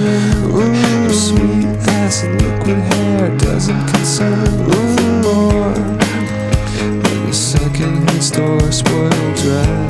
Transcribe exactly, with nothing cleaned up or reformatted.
Her sweet ass and liquid hair doesn't concern nothing more than a second-hand store spoiled dry.